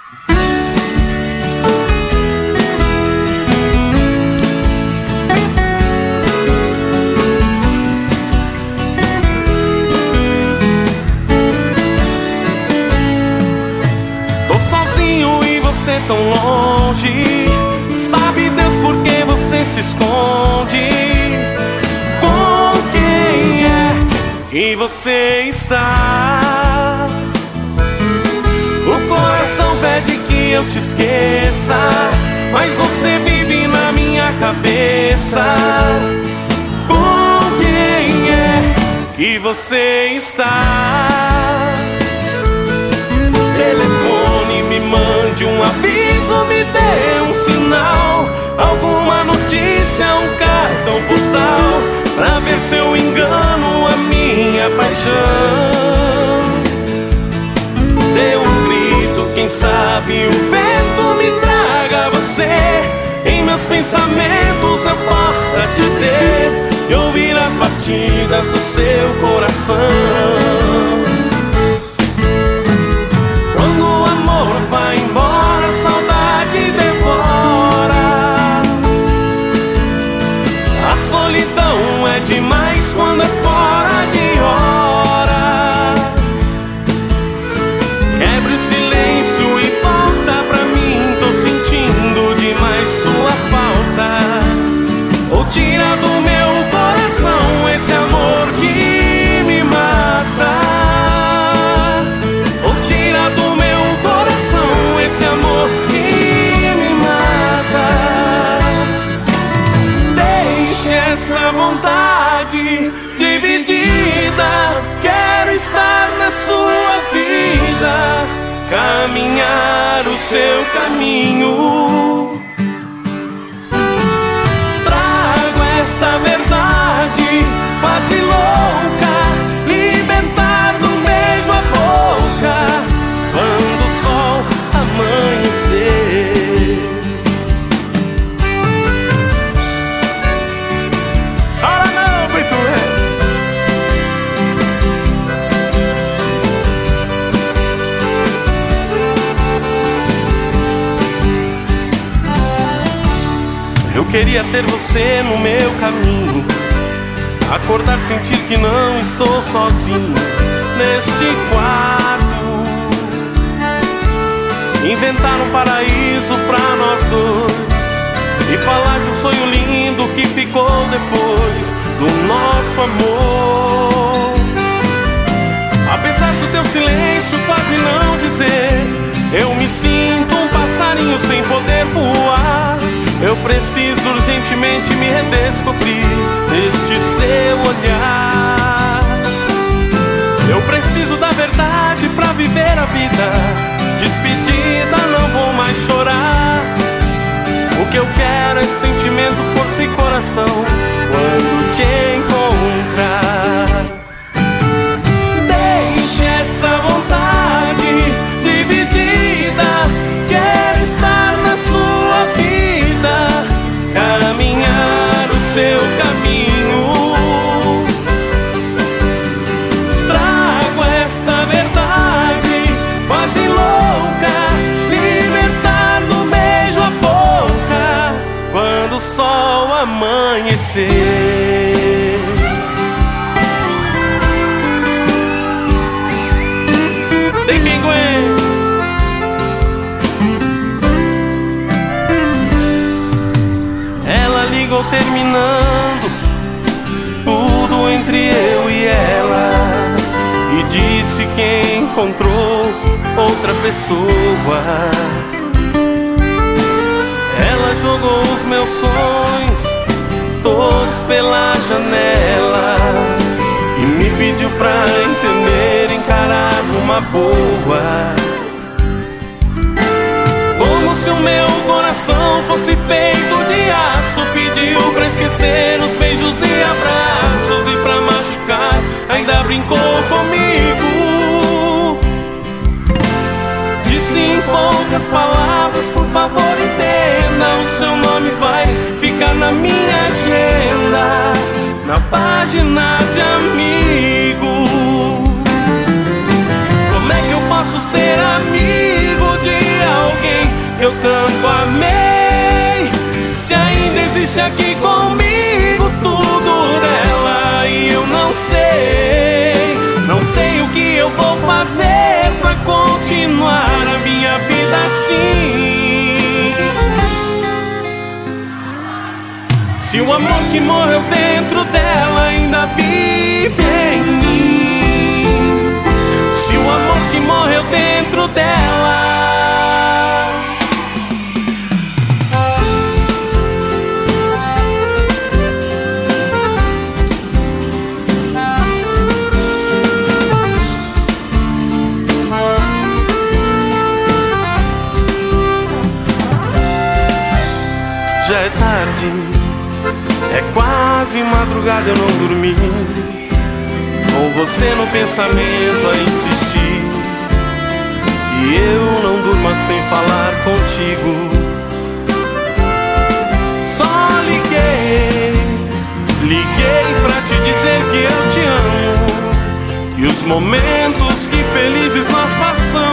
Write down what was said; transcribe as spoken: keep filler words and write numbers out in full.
Você tão longe, sabe Deus por que você se esconde? Com quem é que você está? O coração pede que eu te esqueça, mas você vive na minha cabeça. Com quem é que você está? Telefone, me mande um aviso, me dê um sinal, alguma notícia, um cartão postal, pra ver se eu engano a minha paixão. Dê um grito, quem sabe o vento me traga você, em meus pensamentos eu possa te ter e ouvir as batidas do seu coração. Vai embora, a saudade devora. A solidão é demais quando é fora de hora. Quebre o silêncio e volta pra mim, tô sentindo demais sua falta. Ou tira do meu coração esse amor que me mata. Ou tira do meu esse amor que me mata. Deixe essa vontade dividida. Quero estar na sua vida, caminhar o seu caminho. Trago esta verdade quase louca, libertar do beijo a boca quando o sol amanhecer. Chora não, Brito Rei. Eu queria ter você no meu caminho, acordar, sentir que não estou sozinho neste quarto, inventar um paraíso pra nós dois e falar de um sonho lindo que ficou depois do nosso amor. Apesar do teu silêncio quase não dizer, eu me sinto um passarinho sem poder voar. Eu preciso urgentemente me redescobrir neste seu olhar. Eu preciso da verdade pra viver a vida. Despedida, não vou mais chorar. O que eu quero é sentimento, força e coração quando te encontrar. Deixe essa vontade dividida. Quero estar na sua vida, caminhar o seu caminho. Trago esta verdade quase louca, libertar do beijo a boca quando o sol amanhecer. Tem quem aguenta. Ela ligou terminando tudo entre eu e ela e disse que encontrou outra pessoa. Ela jogou os meus sonhos todos pela janela e me pediu pra entender, encarar uma boa. Como se o meu coração fosse feito de aço, pediu pra esquecer os beijos e abraços, e pra machucar ainda brincou comigo. Disse em poucas palavras, por favor entenda, o seu nome vai ficar na minha agenda, na página de amigo. Como é que eu posso ser amigo de alguém disse aqui comigo tudo dela e eu não sei, não sei o que eu vou fazer pra continuar a minha vida assim. Se o amor que morreu dentro dela ainda vive em mim, se o amor que morreu dentro dela já é tarde, é quase madrugada, eu não dormi, com você no pensamento a insistir, e eu não durma sem falar contigo. Só liguei, liguei pra te dizer que eu te amo, e os momentos que felizes nós passamos